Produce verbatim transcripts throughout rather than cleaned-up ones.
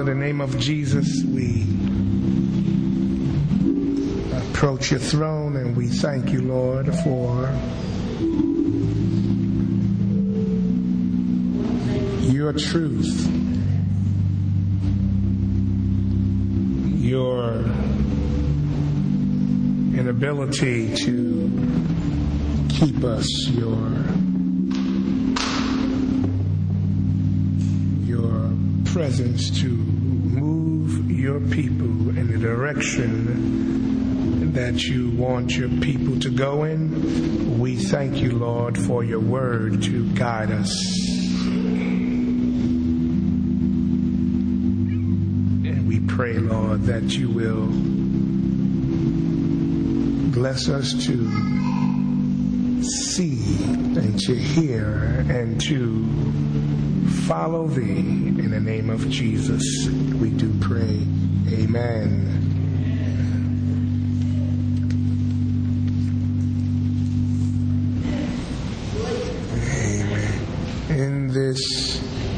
Father, in the name of Jesus, we approach your throne and we thank you, Lord, for your truth, your inability to keep us, your your presence to move your people in the direction that you want your people to go in. We thank you, Lord, for your word to guide us. And we pray, Lord, that you will bless us to see and to hear and to follow thee. In the name of Jesus, we do pray. Amen. Amen. In this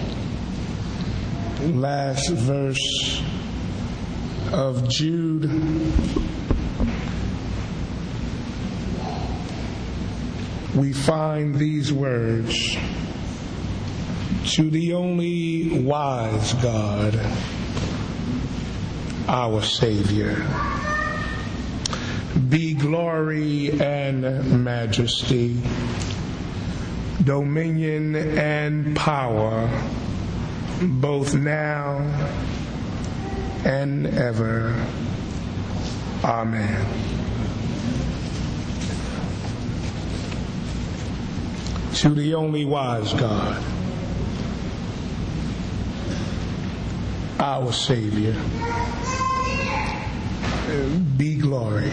last verse of Jude, we find these words: to the only wise God, our Savior, be glory and majesty, dominion and power, both now and ever. Amen. To the only wise God, our Savior, be glory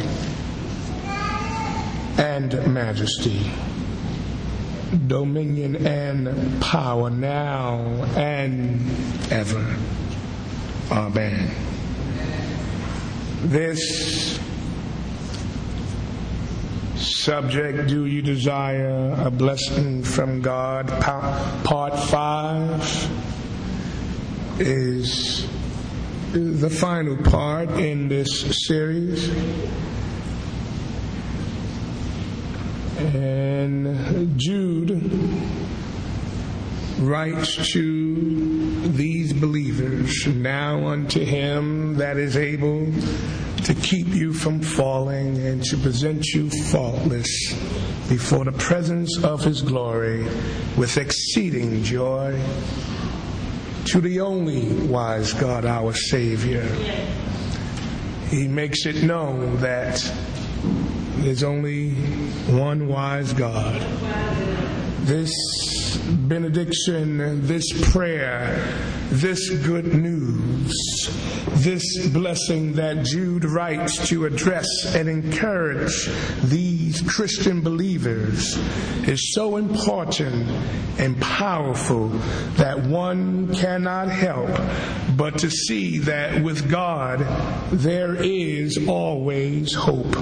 and majesty, dominion and power now and ever. Amen. This subject, do you desire a blessing from God, part five, is the final part in this series. And Jude writes to these believers, now unto him that is able to keep you from falling and to present you faultless before the presence of his glory with exceeding joy. To the only wise God, our Savior. He makes it known that there's only one wise God. This benediction, this prayer, this good news, this blessing that Jude writes to address and encourage these Christian believers is so important and powerful that one cannot help but to see that with God there is always hope.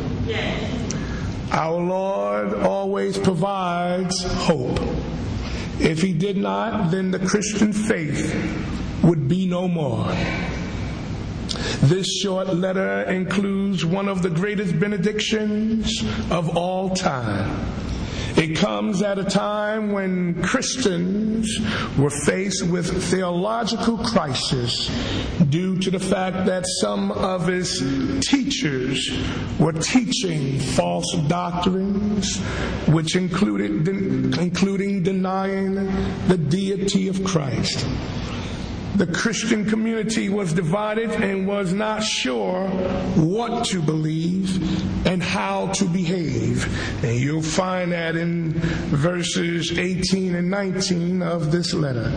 Our Lord always provides hope. If he did not, then the Christian faith would be no more. This short letter includes one of the greatest benedictions of all time. It comes at a time when Christians were faced with theological crisis due to the fact that some of his teachers were teaching false doctrines, which included including denying the deity of Christ. The Christian community was divided and was not sure what to believe and how to behave. And you'll find that in verses eighteen and nineteen of this letter.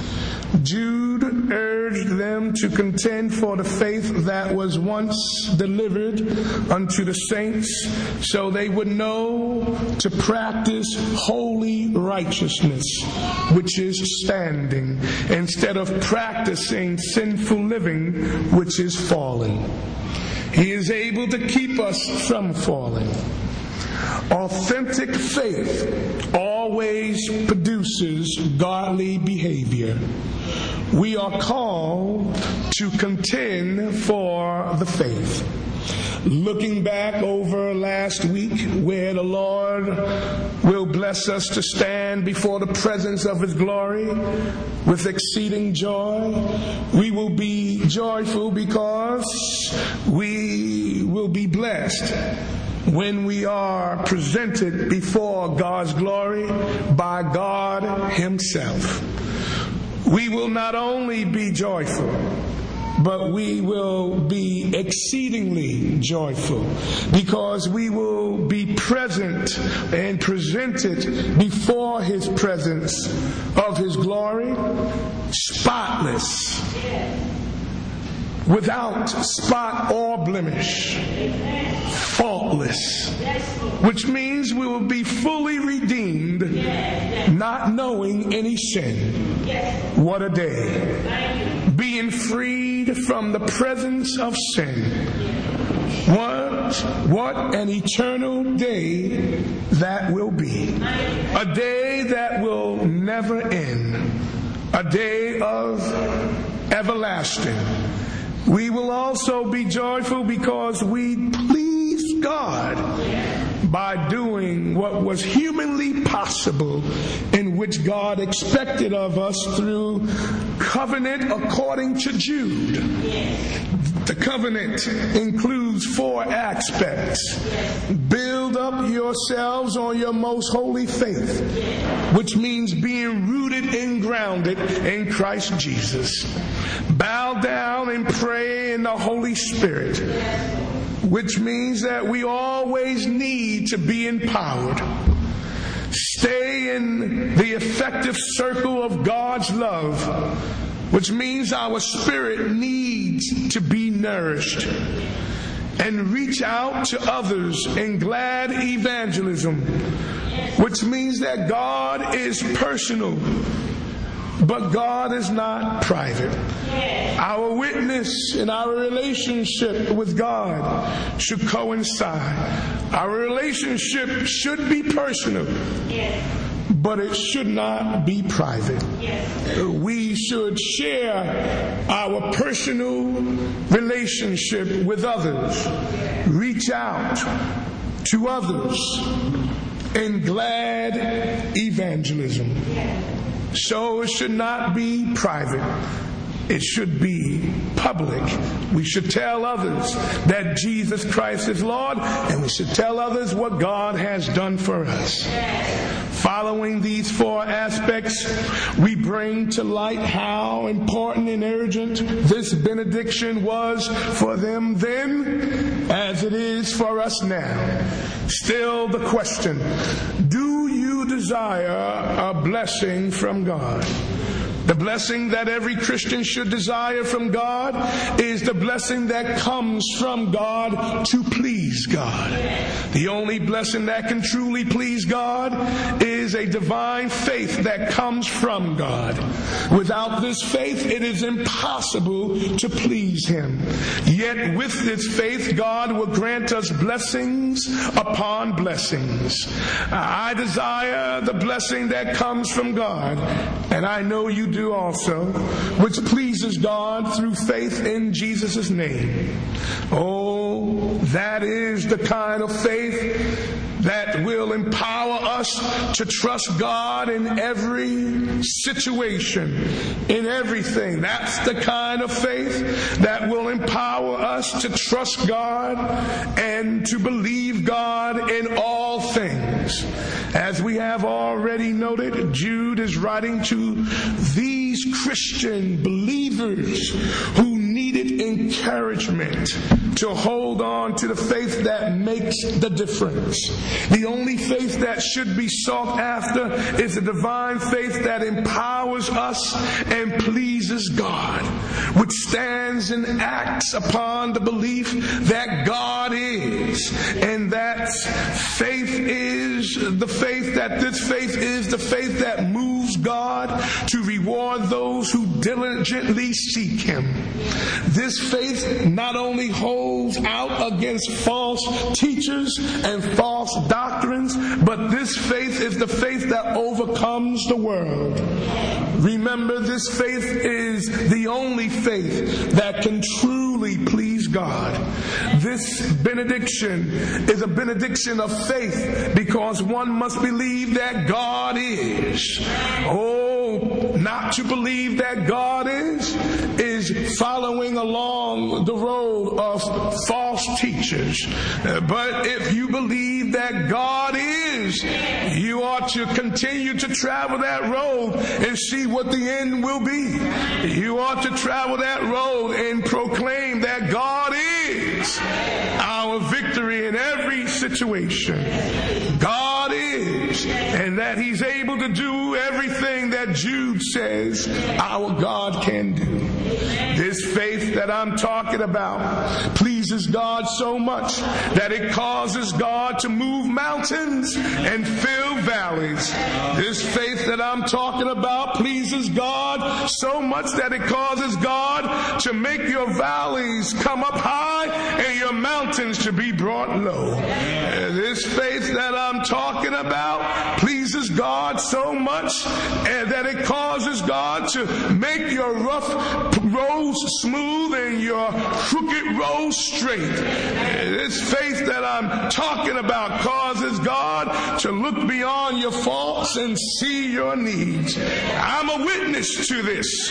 Jude urged them to contend for the faith that was once delivered unto the saints, so they would know to practice holy righteousness, which is standing, instead of practicing sinful living, which is falling. He is able to keep us from falling. Authentic faith always produces godly behavior. We are called to contend for the faith. Looking back over last week, where the Lord will bless us to stand before the presence of His glory with exceeding joy, we will be joyful because we will be blessed when we are presented before God's glory by God Himself. We will not only be joyful, but we will be exceedingly joyful because we will be present and presented before His presence of His glory, spotless, without spot or blemish, faultless, which means we will be fully redeemed, not knowing any sin. What a day. Being freed from the presence of sin. What, what an eternal day that will be. A day that will never end. A day of everlasting. We will also be joyful because we please God by doing what was humanly possible, in which God expected of us through covenant according to Jude. The covenant includes four aspects. Build up yourselves on your most holy faith, which means being rooted and grounded in Christ Jesus. Bow down and pray in the Holy Spirit, which means that we always need to be empowered. Stay in the effective circle of God's love, which means our spirit needs to be nourished. And reach out to others in glad evangelism, which means that God is personal, but God is not private. Our witness and our relationship with God should coincide. Our relationship should be personal, but it should not be private. We should share our personal relationship with others. Reach out to others in glad evangelism. So it should not be private. It should be public. We should tell others that Jesus Christ is Lord, and we should tell others what God has done for us. Following these four aspects, we bring to light how important and urgent this benediction was for them then, as it is for us now. Still the question, do you desire a blessing from God? The blessing that every Christian should desire from God is the blessing that comes from God to please God. The only blessing that can truly please God is a divine faith that comes from God. Without this faith, it is impossible to please Him. Yet with this faith, God will grant us blessings upon blessings. I desire the blessing that comes from God, and I know you do also, which pleases God through faith in Jesus' name. Oh, that is the kind of faith that will empower us to trust God in every situation, in everything. That's the kind of faith that will empower us to trust God and to believe God in all things. As we have already noted, Jude is writing to these Christian believers who needed encouragement to hold on to the faith that makes the difference. The only faith that should be sought after is the divine faith that empowers us and pleases God, which stands and acts upon the belief that God is, and that faith is the faith that this faith is the faith that moves God to reward those who diligently seek Him. This faith not only holds out against false teachers and false doctrines, but this faith is the faith that overcomes the world. Remember, this faith is the only faith that can truly please God. This benediction is a benediction of faith because one must believe that God is. Oh, not to believe that God is, is following along the road of false teachers. But if you believe that God is, you ought to continue to travel that road and see what the end will be. You ought to travel that road and proclaim that God is our victory in every situation. God is, and that He's able to do everything that Jude says our God can do. This faith that I'm talking about pleases God so much that it causes God to move mountains and fill valleys. This faith that I'm talking about pleases God so much that it causes God to make your valleys come up high and your mountains to be brought low. This faith that I'm talking about pleases God so much that it causes God to make your rough roads smooth and your crooked roads straight. This faith that I'm talking about causes God to look beyond your faults and see your needs. I'm a witness to this.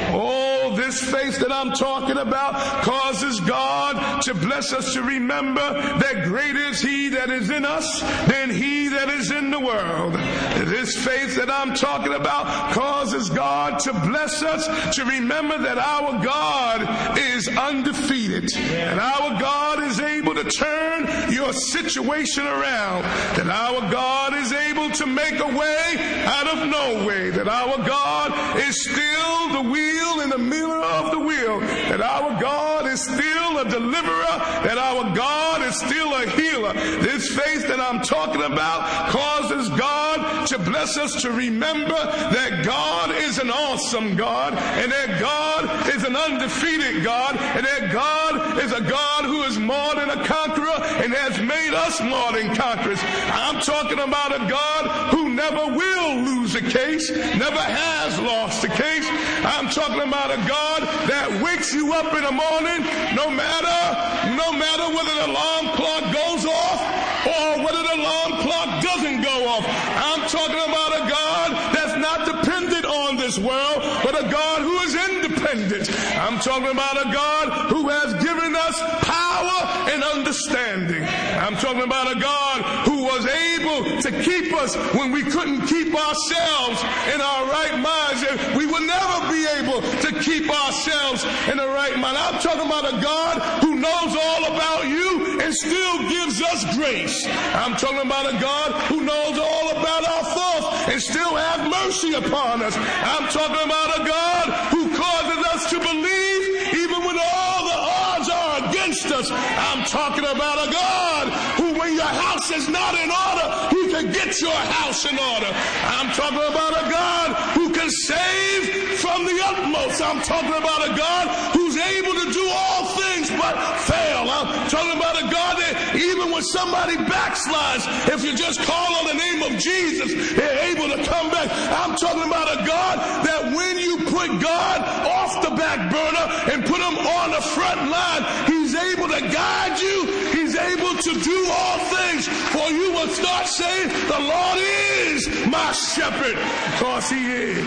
Oh, this faith that I'm talking about causes God to bless us to remember that greater is He that is in us than he that is in the world. This faith that I'm talking about causes God to bless us to remember that our God is undefeated, and our God is able to turn your situation around, that our God is able to make a way out of no way, that our God is still the wheel in the middle of the wheel, that our God is still a deliverer, that our God is still a healer. This faith that I'm talking about causes God to bless us to remember that God is an awesome God, and that God is an undefeated God, and that God is a God who is more than a conqueror and has made us more than conquerors. I'm talking about a God who never will lose a case, never has lost a case. I'm talking about a God that wakes you up in the morning no matter, no matter whether the alarm clock goes off or whether the alarm clock doesn't go off. I'm talking about a God that's not dependent on this world, but a God who is independent. I'm talking about a God who has given us power and understanding. I'm talking about a God who was able to keep us when we couldn't keep ourselves in our right minds, and we would never be able to keep ourselves in the right mind. I'm talking about a God who knows all about you and still gives us grace. I'm talking about a God who knows all about our faults and still has mercy upon us. I'm talking about a God who causes us to believe even when all the odds are against us. I'm talking about a God who, when your house is not in order, He can get your house in order. I'm talking about a God who can save from the utmost. I'm talking about a God who's able to do all things but fail. I'm talking about a God that even when somebody backslides, if you just call on the name of Jesus, they're able to come back. I'm talking about a God that when you put God off the back burner and put Him on the front line, He's able to guide you. He's able to do all things. For you will start saying, the Lord is my shepherd, because He is.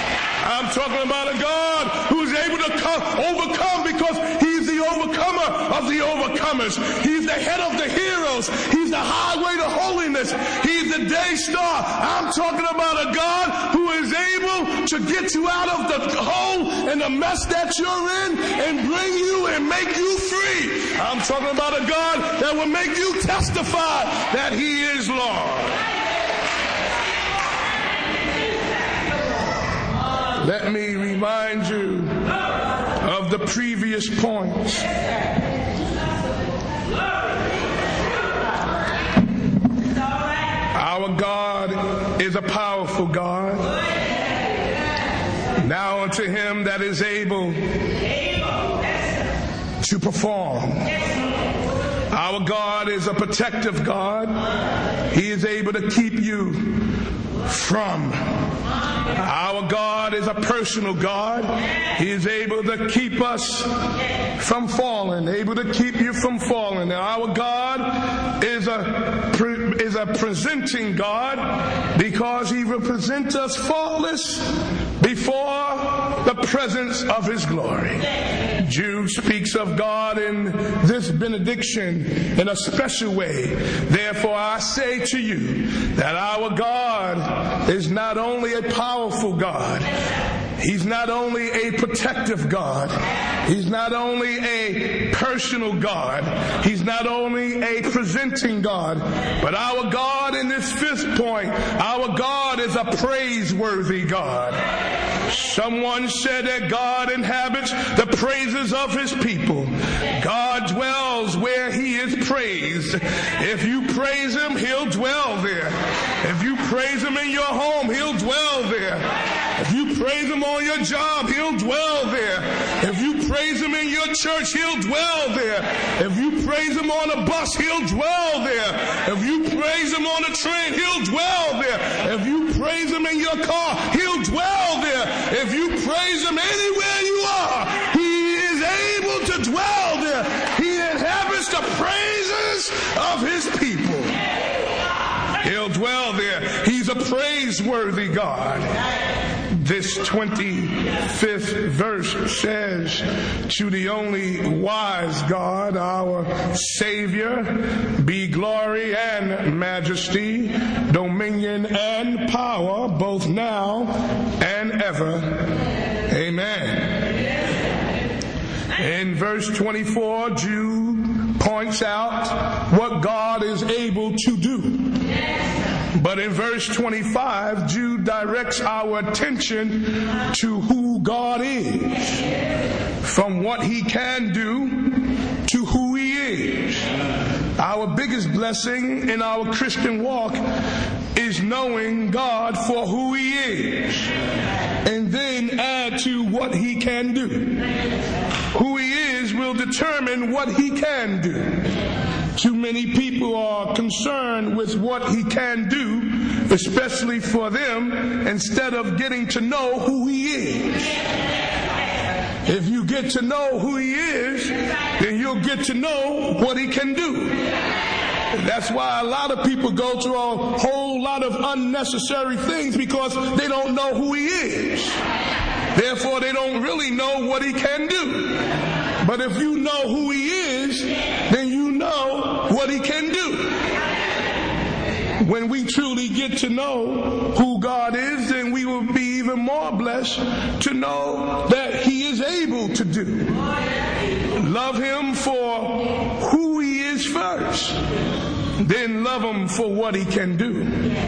I'm talking about a God who's able to come, overcome, because He's the overcomer of the overcomers. He's the head of the heroes. He's the highway to holiness. He's the day star. I'm talking about a God who is able to get you out of the hole and the mess that you're in and bring you and make you free. I'm talking about a God that will make you testify that He is Lord. Let me remind you of the previous points. Our God is a powerful God. Now unto Him that is able to perform. Our God is a protective God. He is able to keep you from. Our God is a personal God. He is able to keep us from falling, able to keep you from falling. And our God is a is a presenting God because He represents us faultless before the presence of His glory. Jude speaks of God in this benediction in a special way. Therefore I say to you that our God is not only a powerful God, He's not only a protective God, He's not only a personal God, He's not only a presenting God, but our God in this fifth point, our God is a praiseworthy God. Someone said that God inhabits the praises of His people. God dwells where He is praised. If you praise Him, He'll dwell there. If you praise Him in your home, He'll dwell there. If you praise Him on your job, He'll dwell there. If you praise Him in your church, He'll dwell there. If you praise Him on a bus, He'll dwell there. If you praise Him on a train, He'll dwell there. If you praise Him in your car, He'll dwell there. If you praise Him anywhere you are, He is able to dwell there. He inhabits the praises of His people. He'll dwell there. He's a praiseworthy God. This twenty-fifth verse says, to the only wise God, our Savior, be glory and majesty, dominion and power, both now and ever. Amen. In verse twenty-four, Jude points out what God is able to do. But in verse twenty-five, Jude directs our attention to who God is, from what He can do to who He is. Our biggest blessing in our Christian walk is knowing God for who He is, and then add to what He can do. Who He is will determine what He can do. Too many people are concerned with what He can do, especially for them, instead of getting to know who He is. If you get to know who He is, then you'll get to know what He can do. That's why a lot of people go through a whole lot of unnecessary things, because they don't know who He is. Therefore, they don't really know what He can do. But if you know who He is, then you know what He can do. When we truly get to know who God is, then we will be even more blessed to know that He is able to do. Love Him for who He is first, then love Him for what He can do.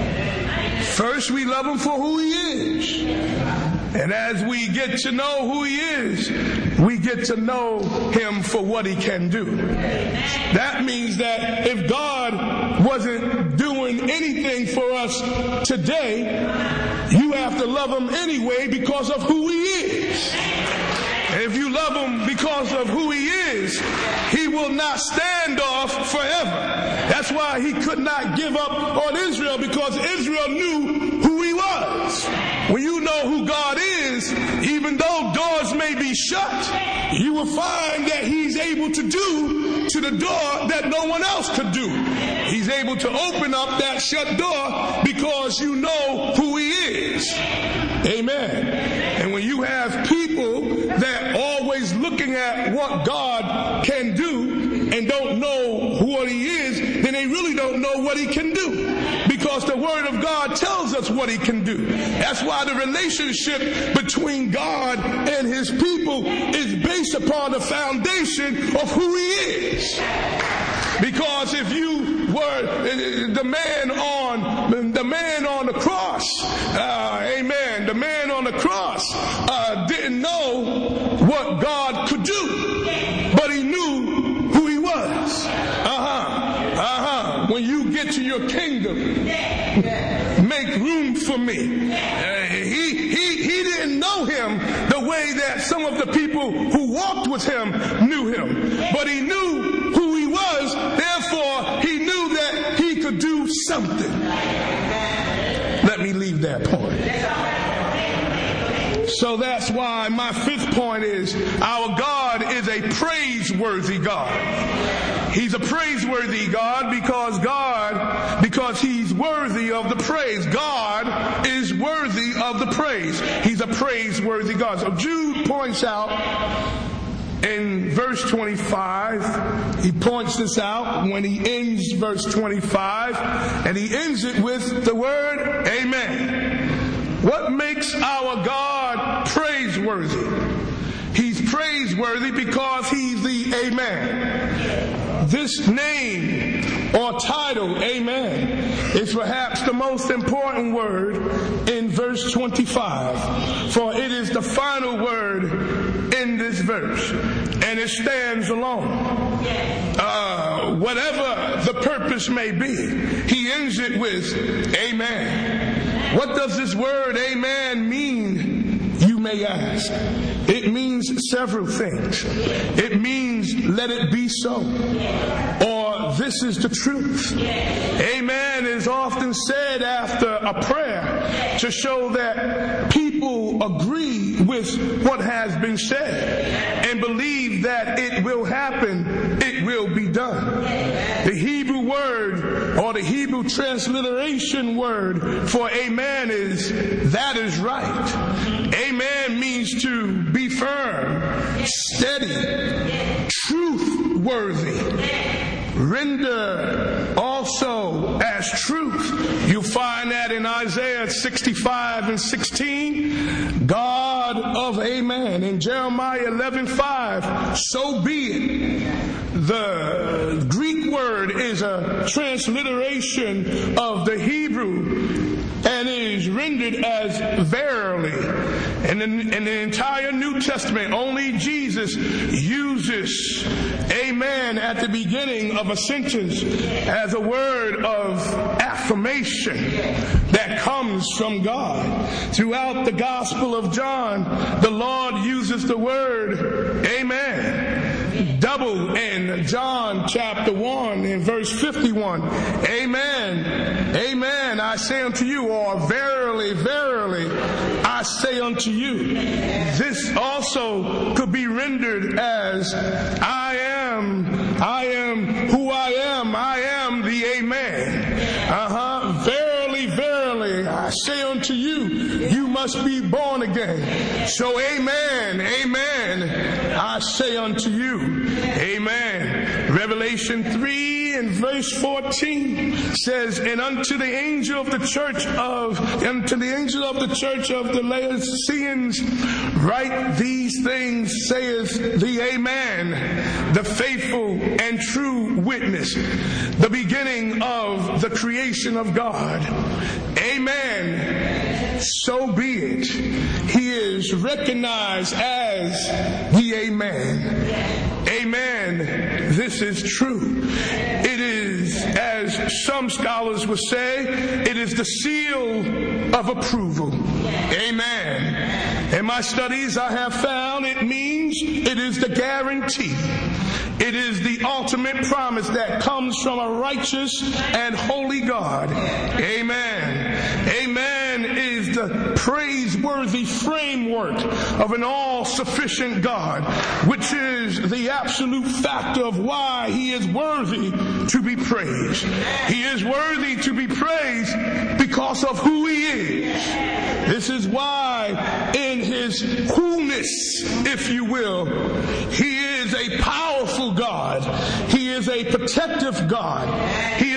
First, we love Him for who He is. And as we get to know who He is, we get to know Him for what He can do. That means that if God wasn't doing anything for us today, you have to love Him anyway because of who He is. And if you love Him because of who He is, He will not stand off forever. That's why He could not give up on Israel, because Israel knew who He was. When you know who God is, even though doors may be shut, you will find that He's able to do to the door that no one else could do. He's able to open up that shut door because you know who He is. Amen. And when you have people that are always looking at what God can do and don't know what He is, then they really don't know what He can do. Because the Word of God tells us what He can do. That's why the relationship between God and His people is based upon the foundation of who He is. Because if you were the man on the man on the cross, uh, amen, the man on the cross uh, didn't know what God could do, but he knew who He was. Uh-huh, uh-huh. when you get to your kingdom, make room for me. Uh, he, he, he didn't know him the way that some of the people who walked with him knew him. But he knew who he was, therefore he knew that he could do something. Let me leave that point. So that's why my fifth point is our God is a praiseworthy God. He's a praiseworthy God because God, because he's worthy of the praise. God is worthy of the praise. He's a praiseworthy God. So Jude points out in verse twenty-five, he points this out when he ends verse twenty-five, and he ends it with the word amen. What makes our God praiseworthy? He's praiseworthy because he's the Amen. This name or title, Amen, is perhaps the most important word in verse twenty-five, for it is the final word in this verse, and it stands alone. Uh, whatever the purpose may be, he ends it with Amen. What does this word amen mean, you may ask? It means several things. It means let it be so, or this is the truth. Amen is often said after a prayer to show that people agree with what has been said and believe that it will happen, it will be done. The Hebrew word or the Hebrew transliteration word for amen is that is right. Amen means to be firm, steady, truth-worthy, render also as truth. You find that in Isaiah sixty-five and sixteen, God of amen. In Jeremiah eleven five, so be it. The Greek word is a transliteration of the Hebrew and is rendered as verily. And in, in the entire New Testament, only Jesus uses amen at the beginning of a sentence as a word of affirmation that comes from God. Throughout the Gospel of John, the Lord uses the word amen. Double in John chapter one in verse fifty-one. Amen. Amen. I say unto you, or verily, verily, I say unto you. This also could be rendered as I am, I am who I am, I am the amen. Uh-huh. Verily, verily, I say unto you, you must be born again. So amen, amen, I say unto you, amen. Revelation three and verse fourteen says, and unto the angel of the church of, unto the angel of the church of the Laodiceans, write these things, saith the amen, the faithful and true witness, the beginning of the creation of God. Amen. So be it. He is recognized as the amen. Amen. This is true. It is, as some scholars would say, it is the seal of approval. Amen. In my studies I have found it means it is the guarantee. It is the ultimate promise that comes from a righteous and holy God. Amen. Amen is the praiseworthy framework of an all-sufficient God, which is the absolute factor of why he is worthy to be praised. He is worthy to be praised because of who he is. This is why in his who-ness, if you will, he is a powerful God. He is a protective God. He is a person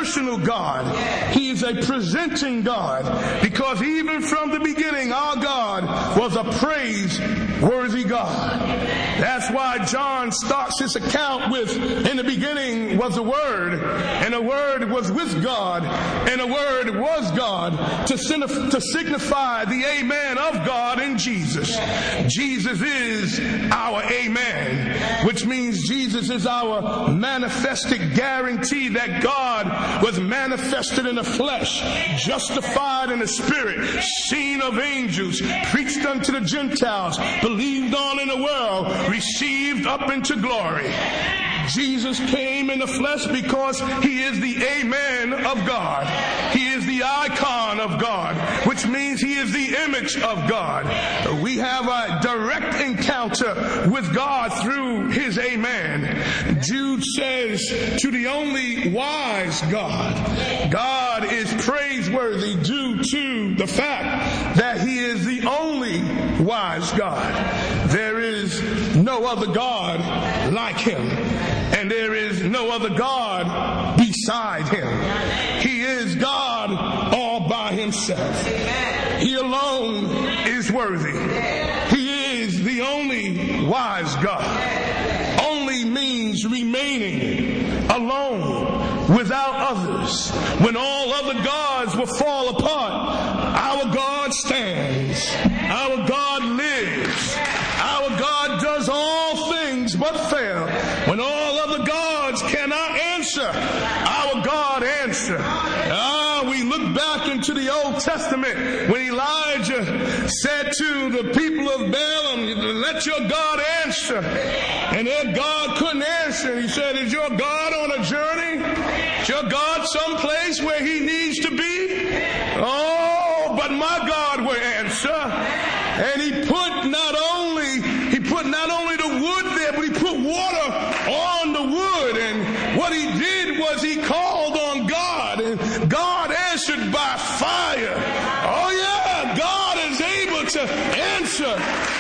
personal God. He is a presenting God, because even from the beginning, our God was a praiseworthy God. That's why John starts his account with, in the beginning was the Word, and the Word was with God, and the Word was God, to, signify, to signify the amen of God in Jesus. Jesus is our amen, which means Jesus is our manifested guarantee that God was manifested in the flesh, justified in the spirit, seen of angels, preached unto the Gentiles, believed on in the world, received up into glory. Jesus came in the flesh because he is the amen of God. He is the icon of God, which means he is the image of God. We have a direct encounter with God through his amen. Jude says, to the only wise God. God is praiseworthy due to the fact that he is the only wise God. There is no other God like him, and there is no other God beside him. He is God all by himself. He alone is worthy. He is the only wise God. Only means remaining alone without others. When all other gods will fall apart, our God stands. Our God lives. Our God does all things but fail. When all other gods cannot answer, our God answers. Ah, we look back into the Old Testament when Elijah said to the people of Balaam, let your God answer. And their God couldn't answer. He said, is your God on a journey? Is your God someplace where he needs to be? Oh, but my God will answer. And he put not only, he put not only the wood there, but he put water on the wood. And what he did was he called on God, and God answered by fire. Oh yeah, God is able to answer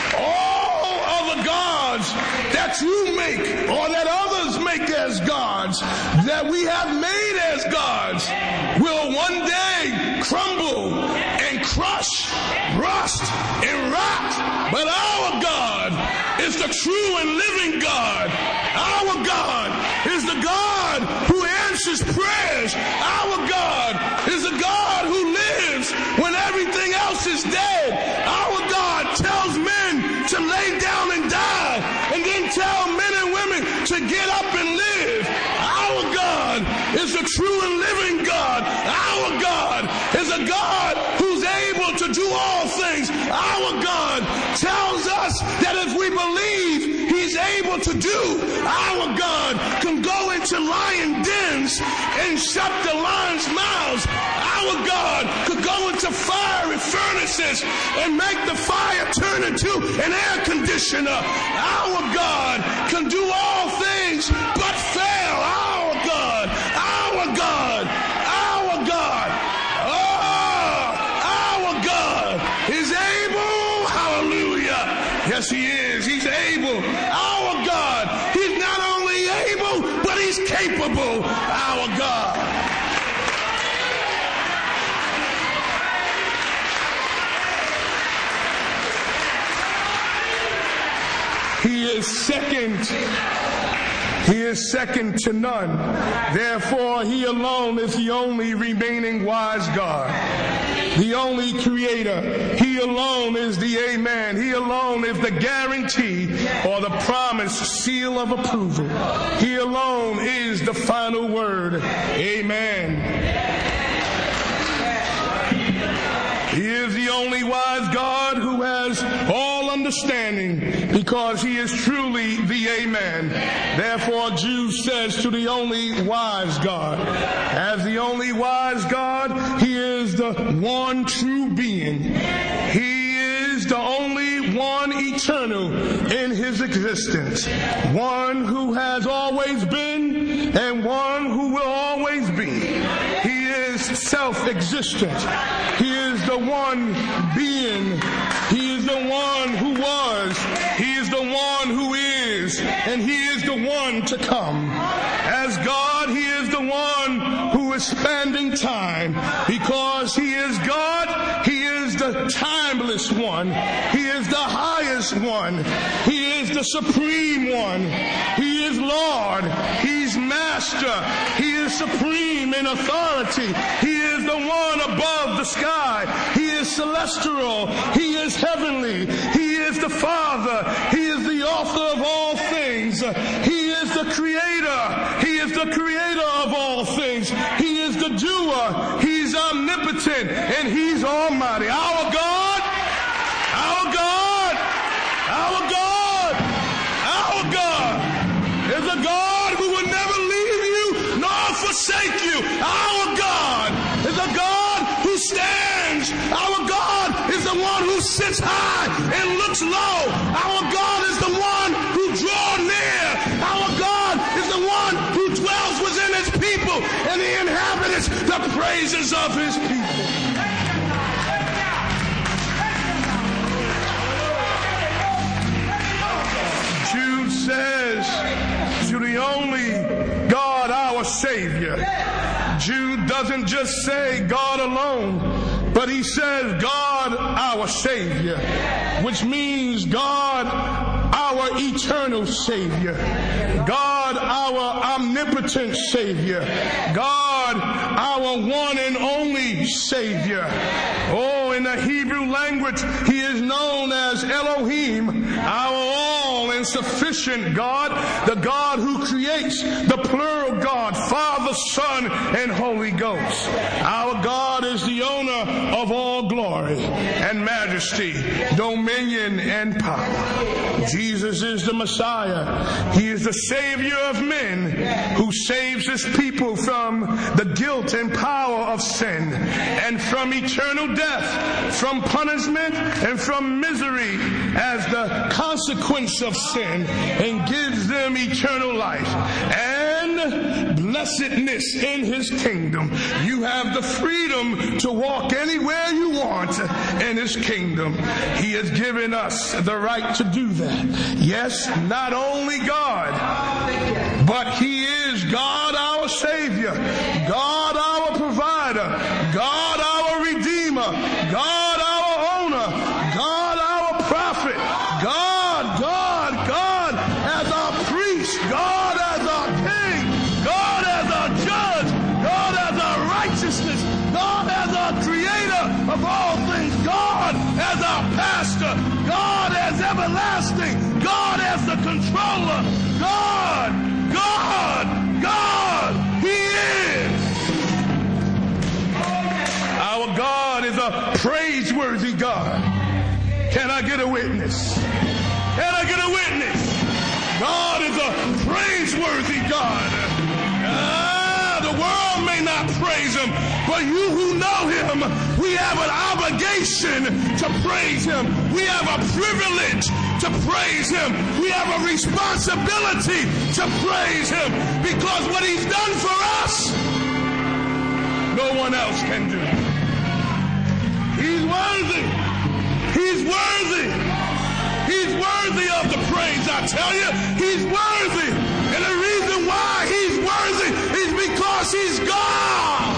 all other gods that you make or that others make as gods, that we have made as gods, will one day crumble and crush, rust and rot. But our God is the true and living God. Our God is the God who answers prayers. Our God is the God who lives when everything else is dead. Our God tells men to lay down and die, and then tell men and women to get up and live. Our God is the true and living God. Our God is a God who's able to do all things. Our God tells us that if we believe he's able to do, our God can go into lion dens and shut the lions' mouths. Our God could go into fiery furnaces and make the fire turn into an air conditioner. Our God can do all things but fail. Our God, our God, our God, oh, our God is able. Hallelujah. Yes, he is. He's able. Our God, he's not only able, but he's capable. Our God. He is second. He is second to none. Therefore, he alone is the only remaining wise God, the only creator. He alone is the amen. He alone is the guarantee or the promise seal of approval. He alone is the final word. Amen. He is the only wise God who has all understanding, because he is truly the amen. Therefore, Jude says to the only wise God, as the only wise God, he is the one true being. He is the only one eternal in his existence, one who has always been and one who will always be. He is self-existent. He is the one being. He is the one who was. He is the one who is. And he is the one to come. As God, he is the one who is spanning time, because he is God. He is the timeless one. He is the highest one. He is the supreme one. He is Lord. He's master. He is supreme in authority. He is the one above the sky. He is celestial. He is heavenly. He is the Father. He is the author of all things. He is the creator. He is the creator of all things. He is the doer. He's omnipotent and he's almighty. Our God, our God, our God, our God is a God who will never leave you nor forsake you. Our God is a God who stands. Our God is the one who sits high and looks low. Our God is the one who draws near. Our God is the one who dwells within his people and he inhabits the praises of his people. Jude says to the only God, our Savior. Jude doesn't just say God alone, but he says God, our Savior, which means God, our eternal Savior, God, our omnipotent Savior, God, our one and only Savior. Oh, in the Hebrew language, he is known as Elohim, our all and sufficient God, the God who creates, the plural God, Father, Son, and Holy Ghost. Our God is the owner of all glory and majesty, dominion and power. Jesus is the Messiah. He is the Savior of men who saves his people from the guilt and power of sin and from eternal death, from punishment and from misery as the consequence of sin, and gives them eternal life and blessedness in his kingdom. You have the freedom to walk anywhere you want in his kingdom. He has given us the right to do that. Yes, not only God, but he is God our Savior, God our provider, God our Redeemer, God our owner, God our prophet, God, God, God as our priest, God as our king, God as our judge, God as our righteousness, God as our creator of all things, God as our pastor, God as everlasting, God as the controller, God, God, God, he is. Our God is a praiseworthy God. Can I get a witness? Can I get a witness? God is a praiseworthy God. Ah, the world may not praise him, but you who know him, we have an obligation to praise him. We have a privilege to praise him. We have a responsibility to praise him, because what he's done for us, no one else can do. He's worthy. He's worthy. He's worthy of the praise, I tell you. He's worthy. And the reason why he's worthy is because he's God.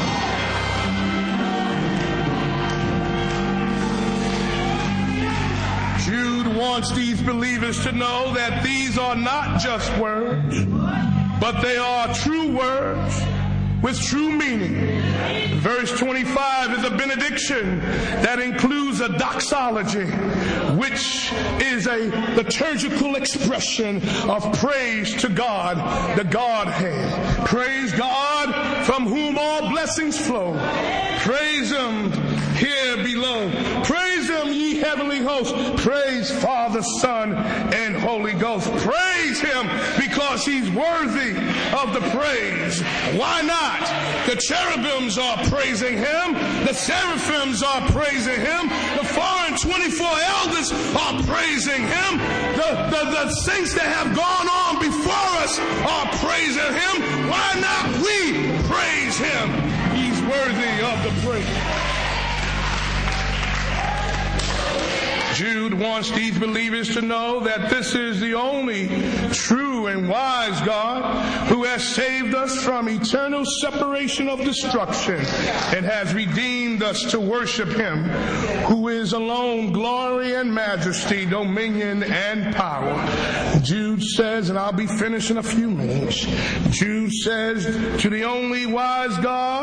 Jude wants these believers to know that these are not just words, but they are true words with true meaning. Verse twenty-five is a benediction that includes a doxology, which is a liturgical expression of praise to God, the Godhead. Praise God, from whom all blessings flow. Praise him here below. Praise him, ye heavenly hosts. Praise Father, Son, and Holy Ghost. Praise him because he's worthy of the praise. Why not? The cherubims are praising him. The seraphims are praising him. The four and twenty-four elders are praising him. The, the, the saints that have gone on before us are praising him. Why not we praise him? He's worthy of the praise. Jude wants these believers to know that this is the only true and wise God who has saved us from eternal separation of destruction and has redeemed us to worship Him, who is alone glory and majesty, dominion and power. Jude says, and I'll be finished in a few minutes, Jude says, to the only wise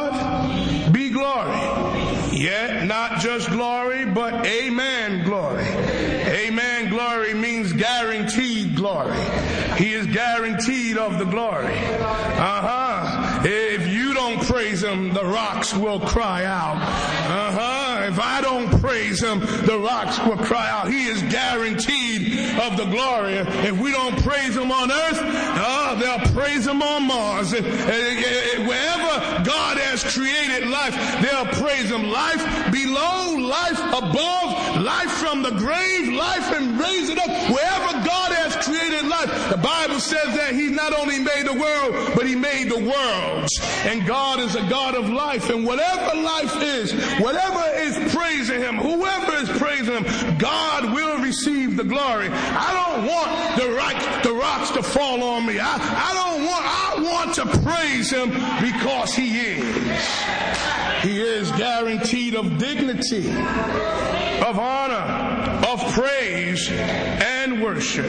God be glory. Yet not just glory, but amen glory. Amen glory means guaranteed glory. He is guaranteed of the glory. Uh-huh. If you don't praise Him, the rocks will cry out. Uh-huh. If I don't praise Him, the rocks will cry out. He is guaranteed of the glory. If we don't praise Him on earth, uh, they'll praise Him on Mars. If, if, wherever God has created life, they'll praise Him. Life below, life above, life from the grave, life and raise it up. Wherever God has created life, the Bible says that He not only made the world, but He made the worlds. And God is a God of life. And whatever life is, whatever is praising Him, whoever is praising Him, God will receive the glory. I don't want the, rock, the rocks to fall on me. I, I don't want, I want to praise Him because He is. He is guaranteed of dignity, of honor, of praise, and worship.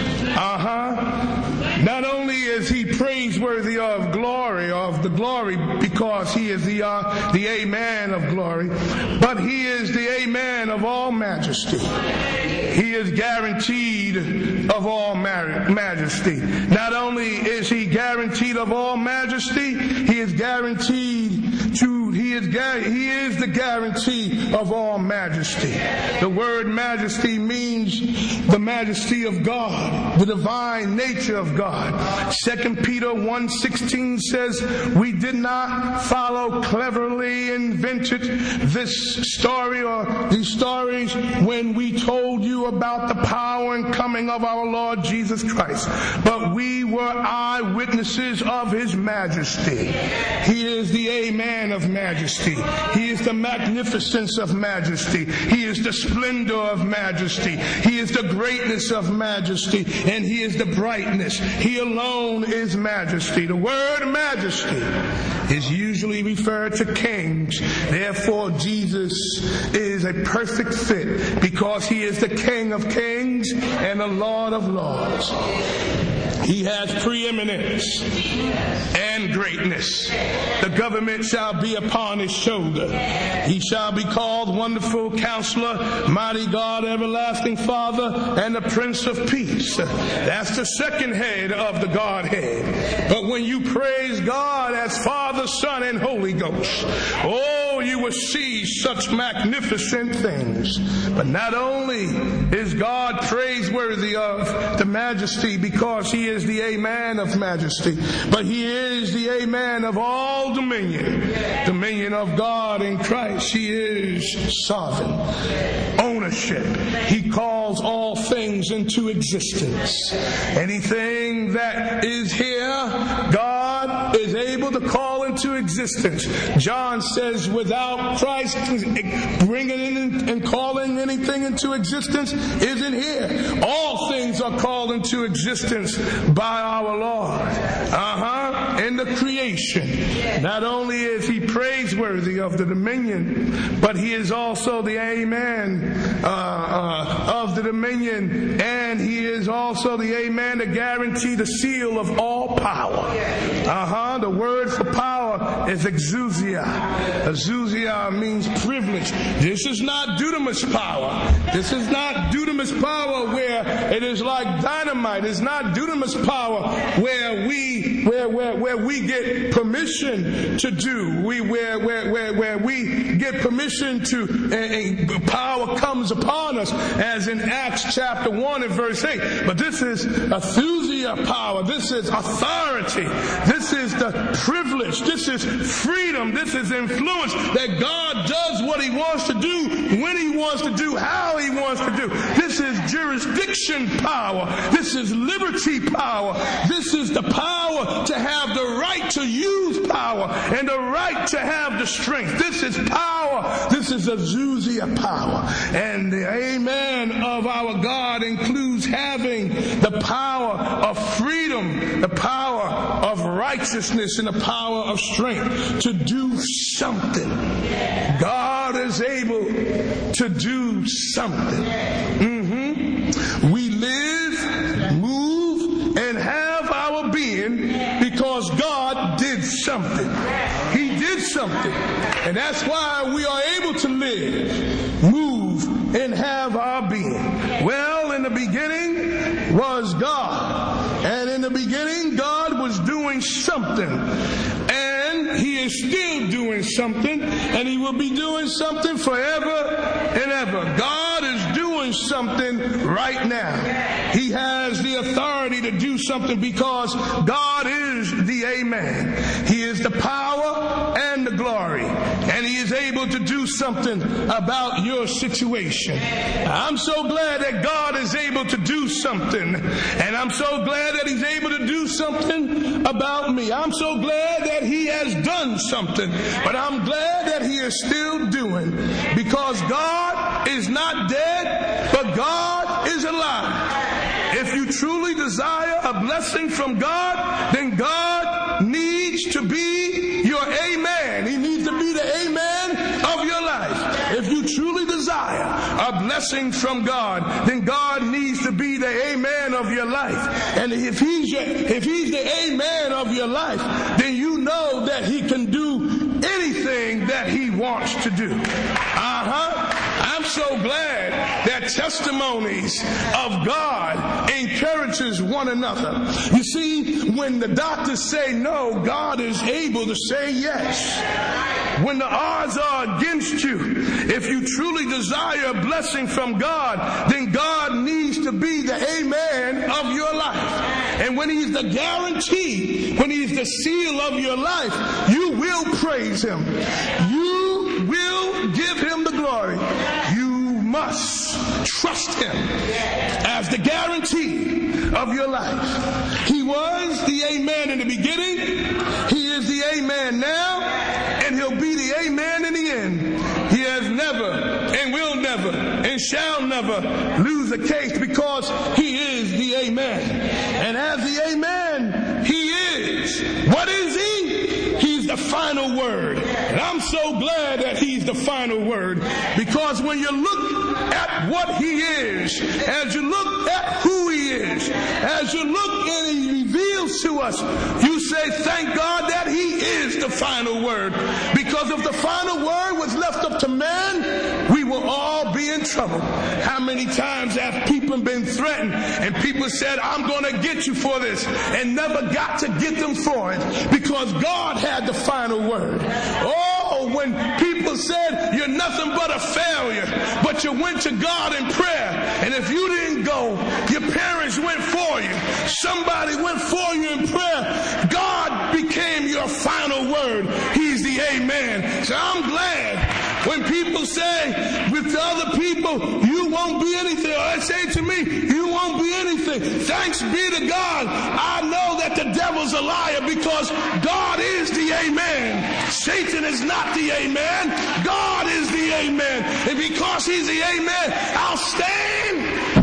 Uh-huh. Not only is He praiseworthy of glory, of the glory, because He is the uh, the Amen of glory, but He is the Amen of all majesty. He is guaranteed of all majesty. Not only is He guaranteed of all majesty, He is guaranteed to, He is, he is the guarantee of all majesty. The word majesty means the majesty of God, the divine nature of God. Second Peter one sixteen says, we did not follow cleverly invented this story or these stories when we told you about the power and coming of our Lord Jesus Christ, but we were eyewitnesses of His majesty. He is the Amen of majesty. He is the magnificence of majesty. He is the splendor of majesty. He is the greatness of majesty, and He is the brightness. He alone is majesty. The word majesty is usually referred to kings. Therefore, Jesus is a perfect fit because He is the King of kings and the Lord of lords. He has preeminence and greatness. The government shall be upon His shoulder. He shall be called Wonderful Counselor, Mighty God, Everlasting Father, and the Prince of Peace. That's the second head of the Godhead. But when you praise God as Father, Son, and Holy Ghost, oh, you will see such magnificent things. But not only is God praiseworthy of the majesty because He is the Amen of majesty, but He is the Amen of all dominion. Dominion of God in Christ. He is sovereign. Ownership. He calls all things into existence. Anything that is here, God is able to call into existence. John says without Christ bringing in and calling anything into existence isn't here. All things are called into existence by our Lord. Uh-huh. In the creation. Not only is He praiseworthy of the dominion, but He is also the Amen uh, uh, of the dominion, and He is also the Amen to guarantee the seal of all power. Uh-huh. The word for power is exousia. Exousia means privilege. This is not dunamis power. This is not dunamis power where it is like dynamite. It's not dunamis power where we where where where we get permission to do. We where where where where we get permission to and, and power comes upon us, as in Acts chapter one and verse eight. But this is exousia power. This is authority. This is the privilege. This is freedom. This is influence that God does what He wants to do, when He wants to do, how He wants to do. This This is jurisdiction power. This is liberty power. This is the power to have the right to use power and the right to have the strength. This is power. This is exousia power. And the amen of our God includes having the power of freedom, the power of righteousness, and the power of strength to do something. God is able to do something. Mm-hmm. We live, move, and have our being because God did something. He did something. And that's why we are able to live, move, and have our being. Well, in the beginning was God. And in the beginning, God was doing something. And He is still doing something. And He will be doing something forever and ever. God is doing something right now. He has the authority to do something because God is the Amen. He is the power and the glory. And He is able to do something about your situation. I'm so glad that God is able to do something. And I'm so glad that He's able to do something about me. I'm so glad that He has done something. But I'm glad that He is still doing. Because God is not dead, but God is alive. If you truly desire a blessing from God, then God needs to be your amen. He needs to be the amen of your life. If you truly desire a blessing from God, then God needs to be the amen of your life. And if he's your, if he's the amen of your life, then you know that He can do anything that He wants to do. Uh-huh. I'm so glad that testimonies of God encourages one another. You see, when the doctors say no, God is able to say yes. When the odds are against you, if you truly desire a blessing from God, then God needs to be the amen of your life. And when He's the guarantee, when He's the seal of your life, you will praise Him. You will give Him the glory. You must trust Him as the guarantee of your life. He was the amen in the beginning. He is the amen now. And He'll be the amen in the end. He has never and will never and shall never lose a case because He is the amen. And as the amen, He is. What is He? He's the final word. And I'm so glad that He's the final word, because when you look at what He is, as you look at who He is, as you look and He reveals to us, you say, thank God that He is the final word. Because if the final word was left up to man, we will all be in trouble. How many times have people been threatened and people said, I'm going to get you for this, and never got to get them for it because God had the final word. Oh, when people said you're nothing but a failure, but you went to God in prayer, and if you didn't go, your parents went for you, somebody went for you in prayer, God became your final word. He's the amen. So I'm glad when people say with the other people, you won't be anything, or they say to me, you won't be anything. Thanks be to God. I know that the devil's a liar because God is the amen. Satan is not the amen. God is the amen. And because He's the amen, I'll stand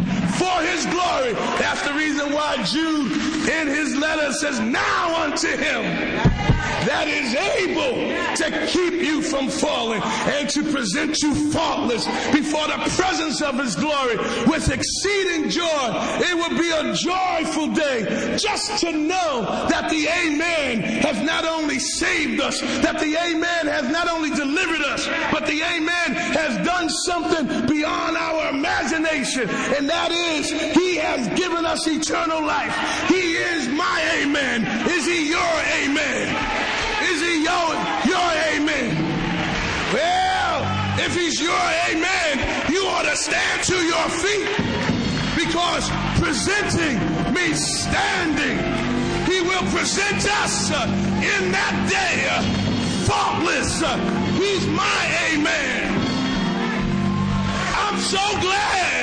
for His glory. That's the reason why Jude in his letter says, now unto Him that is able to keep you from falling and to present you faultless before the presence of His glory with exceeding joy. It would be a joyful day just to know that the amen has not only saved us, that the amen has not only delivered us, but the amen has done something beyond our imagination, and that is He has given us eternal life. He is my amen. Is He your amen? Is He your, your amen? Well, if He's your amen, you ought to stand to your feet, because presenting means standing. He will present us uh, in that day uh, faultless. Uh, he's my amen. I'm so glad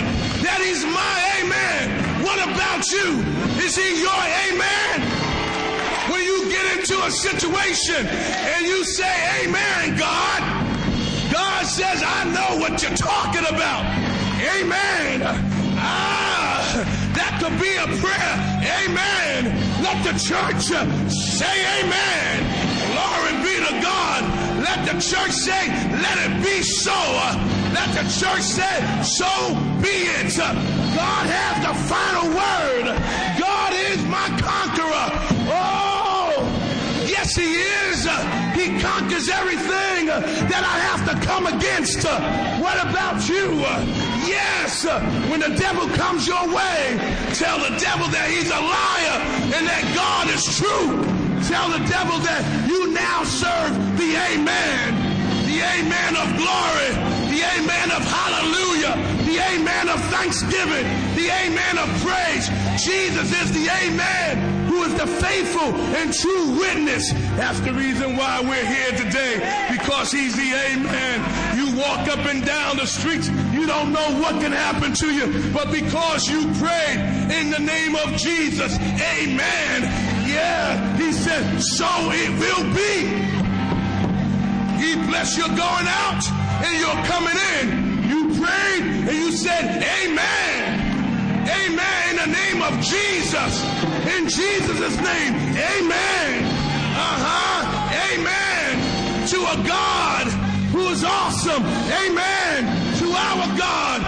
that he's my amen. What about you? Is he your amen? When you get into a situation and you say, amen, God, God says, I know what you're talking about. Amen. Ah, that could be a prayer. Amen. Let the church say amen. Glory be to God. Let the church say, let it be so. Let the church say, so be it. God has the final word. God is my conqueror. Oh, yes, he is. He conquers everything that I have to come against. What about you? Yes, when the devil comes your way, tell the devil that he's a liar and that God is true. Tell the devil that you now serve the amen, the amen of glory, the amen of hallelujah, the amen of thanksgiving, the amen of praise. Jesus is the amen who is the faithful and true witness. That's the reason why we're here today, because he's the amen. You walk up and down the streets, you don't know what can happen to you, but because you prayed in the name of Jesus, amen. Yeah, he said, so it will be. He bless your going out and you're coming in. You prayed and you said, amen. Amen. In the name of Jesus. In Jesus' name. Amen. Uh-huh. Amen. To a God who is awesome. Amen. To our God.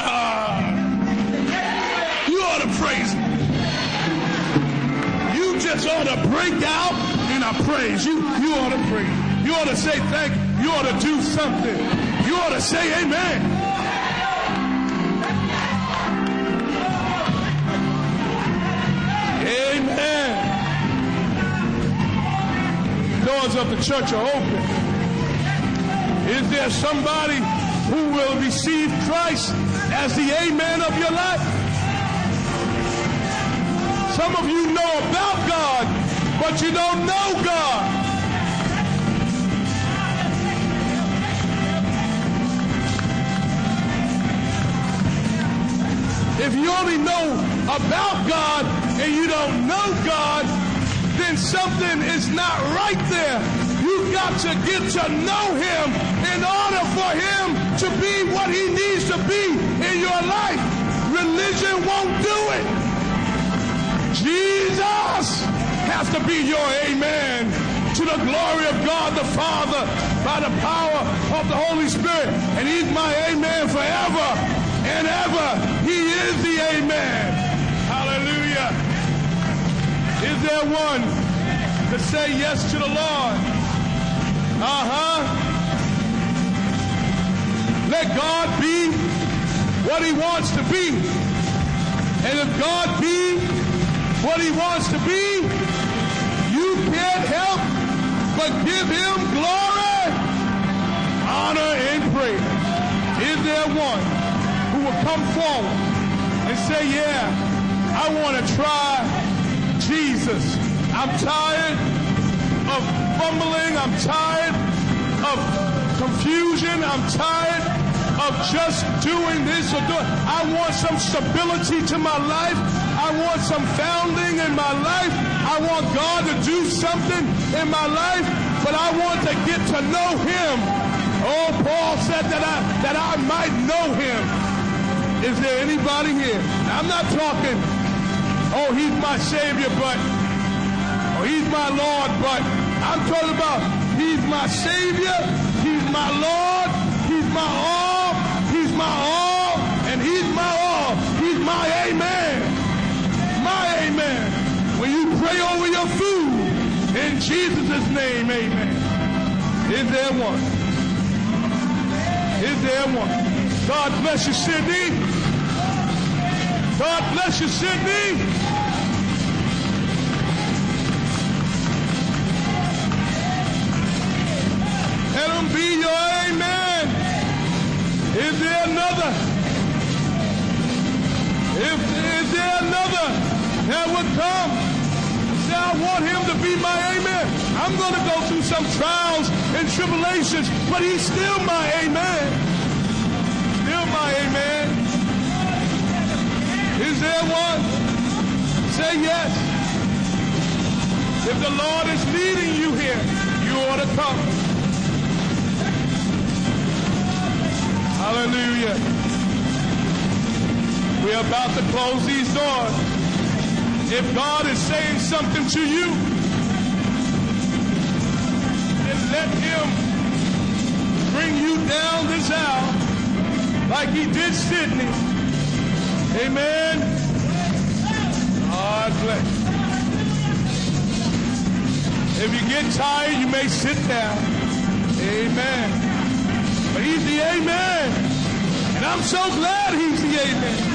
Uh, you ought to praise him. You just ought to break out in a praise. You, you ought to praise. You ought to say thank you. You ought to do something. You ought to say amen. Amen. Doors of the church are open. Is there somebody who will receive Christ as the amen of your life? Some of you know about God, but you don't know God. If you only know about God and you don't know God, then something is not right there. You've got to get to know him in order for him to be what he needs to be in your life. Religion won't do it. Jesus has to be your amen, to the glory of God the Father by the power of the Holy Spirit. And he's my amen forever and ever. He is the amen. Hallelujah. Is there one to say yes to the Lord? Uh-huh. Let God be what he wants to be. And if God be what he wants to be, you can't help but give him glory, honor, and praise. Is there one who will come forward and say, yeah, I want to try Jesus. I'm tired of fumbling. I'm tired of confusion. I'm tired of just doing this or doing. I want some stability to my life. I want some founding in my life. I want God to do something in my life, but I want to get to know him. Oh, Paul said that I that I might know him. Is there anybody here? I'm not talking, oh, he's my Savior, but, oh, he's my Lord, but I'm talking about he's my Savior, he's my Lord, he's my all, he's my all, and he's my all. He's my amen. My amen. When you pray over your food, in Jesus' name, amen. Is there one? Is there one? God bless you, Sydney. God bless you, Sydney. Let him be your amen. Is there another? If, is there another that would come and say, I want him to be my amen? I'm going to go through some trials and tribulations, but he's still my amen. Still my amen. Is there one? Say yes. If the Lord is leading you here, you ought to come. Hallelujah. We're about to close these doors. If God is saying something to you, then let him bring you down this aisle like he did Sydney. Amen. God bless. If you get tired, you may sit down. Amen. But he's the amen. And I'm so glad he's the amen.